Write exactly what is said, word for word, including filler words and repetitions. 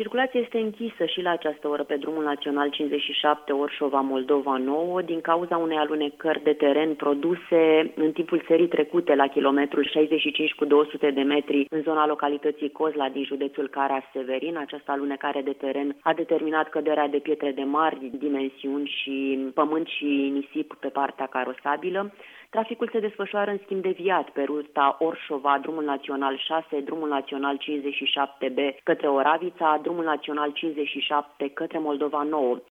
Circulația este închisă și la această oră pe drumul național cincizeci și șapte Orșova-Moldova nouă din cauza unei alunecări de teren produse în timpul serii trecute la kilometrul șaizeci și cinci cu două sute de metri în zona localității Cozla din județul Cara-Severin. Această alunecare de teren a determinat căderea de pietre de mari dimensiuni și pământ și nisip pe partea carosabilă. Traficul se desfășoară în schimb deviat pe ruta Orșova, drumul național șase, drumul național cincizeci și șapte B către Oravița, drumul național cincizeci și șapte către Moldova nouă.